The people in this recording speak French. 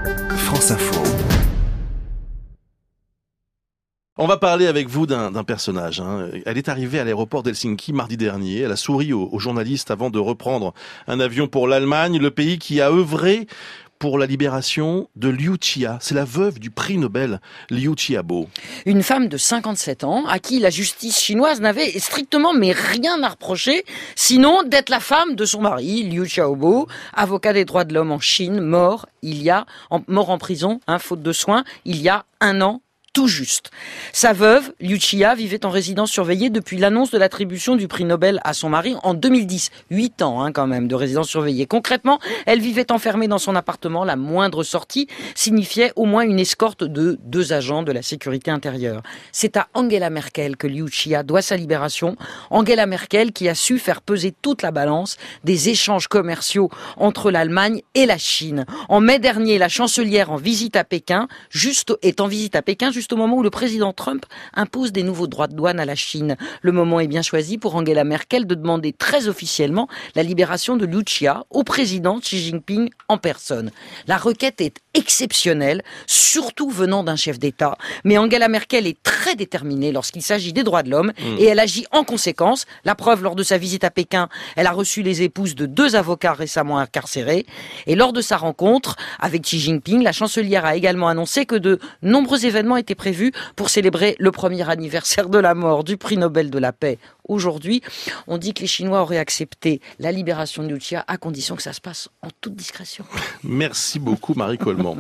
France Info. On va parler avec vous d'un personnage. Elle est arrivée à l'aéroport d'Helsinki mardi dernier. Elle a souri aux journalistes avant de reprendre un avion pour l'Allemagne, le pays qui a œuvré pour la libération de Liu Xia. C'est la veuve du prix Nobel Liu Xiaobo. Une femme de 57 ans à qui la justice chinoise n'avait strictement mais rien à reprocher, sinon d'être la femme de son mari, Liu Xiaobo, avocat des droits de l'homme en Chine, mort en prison, faute de soins, il y a 1 an. Tout juste. Sa veuve, Liu Xia, vivait en résidence surveillée depuis l'annonce de l'attribution du prix Nobel à son mari en 2010. 8 ans quand même de résidence surveillée. Concrètement, elle vivait enfermée dans son appartement. La moindre sortie signifiait au moins une escorte de 2 agents de la sécurité intérieure. C'est à Angela Merkel que Liu Xia doit sa libération. Angela Merkel qui a su faire peser toute la balance des échanges commerciaux entre l'Allemagne et la Chine. En mai dernier, la chancelière est en visite à Pékin, juste au moment où le président Trump impose des nouveaux droits de douane à la Chine. Le moment est bien choisi pour Angela Merkel de demander très officiellement la libération de Liu Xia au président Xi Jinping en personne. La requête est exceptionnelle, surtout venant d'un chef d'État. Mais Angela Merkel est très déterminée lorsqu'il s'agit des droits de l'homme et elle agit en conséquence. La preuve, lors de sa visite à Pékin, elle a reçu les épouses de 2 avocats récemment incarcérés. Et lors de sa rencontre avec Xi Jinping, la chancelière a également annoncé que de nombreux événements étaient prévu pour célébrer le 1er anniversaire de la mort du prix Nobel de la paix. Aujourd'hui, on dit que les Chinois auraient accepté la libération de Liu Xia à condition que ça se passe en toute discrétion. Merci beaucoup Marie Coleman.